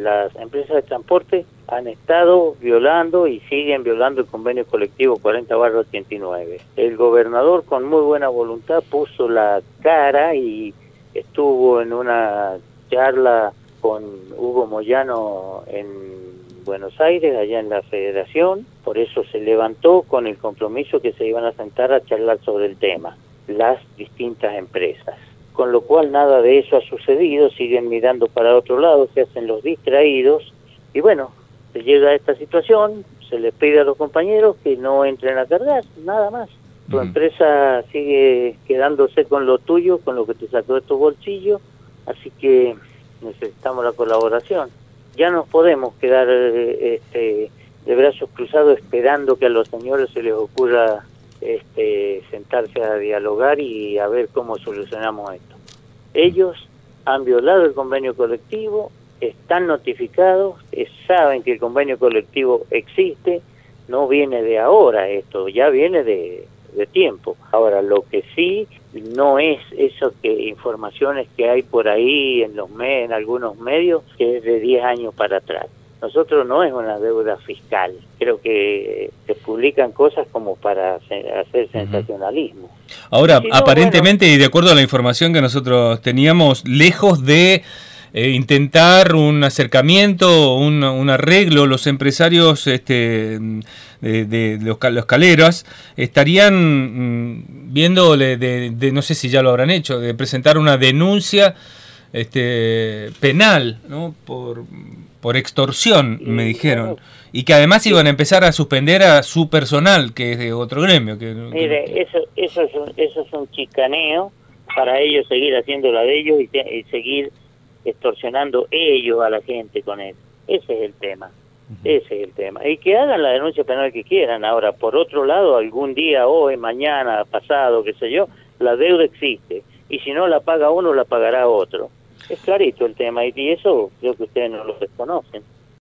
las empresas de transporte han estado violando y siguen violando el convenio colectivo 40/89. El gobernador, con muy buena voluntad, puso la cara y estuvo en una charla con Hugo Moyano en Buenos Aires, allá en la Federación. Por eso se levantó con el compromiso que se iban a sentar a charlar sobre el tema, las distintas empresas. Con lo cual nada de eso ha sucedido, siguen mirando para otro lado, se hacen los distraídos, y bueno, se llega a esta situación, se les pide a los compañeros que no entren a cargar, nada más. Tu empresa sigue quedándose con lo tuyo, con lo que te sacó de tu bolsillo, así que necesitamos la colaboración. Ya no podemos quedar de brazos cruzados esperando que a los señores se les ocurra sentarse a dialogar y a ver cómo solucionamos esto. Ellos han violado el convenio colectivo, están notificados, saben que el convenio colectivo existe, no viene de ahora esto, ya viene de tiempo. Ahora, lo que sí no es eso que informaciones que hay por ahí en algunos medios, que es de 10 años para atrás. Nosotros no es una deuda fiscal, creo que se publican cosas como para hacer sensacionalismo. Ahora, si no, aparentemente, bueno, y de acuerdo a la información que nosotros teníamos, lejos de intentar un acercamiento, un arreglo, los empresarios de los caleros estarían viendo no sé si ya lo habrán hecho, de presentar una denuncia penal, ¿no? por extorsión, me dijeron, y que además iban a empezar a suspender a su personal, que es de otro gremio. Mire, eso es un chicaneo para ellos seguir haciendo la de ellos y seguir extorsionando ellos a la gente con eso. Ese es el tema. Ese es el tema. Y que hagan la denuncia penal que quieran. Ahora, por otro lado, algún día, hoy, mañana, pasado, qué sé yo, la deuda existe. Y si no la paga uno, la pagará otro. Es clarito el tema, y eso creo que ustedes no lo desconocen.